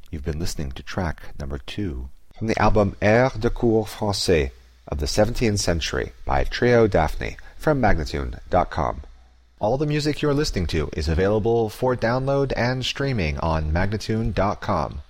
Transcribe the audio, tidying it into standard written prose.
You've been listening to track number 2 from the album Airs de cour français of the 17th century by Trio Daphne from Magnatune.com. All the music you're listening to is available for download and streaming on Magnatune.com.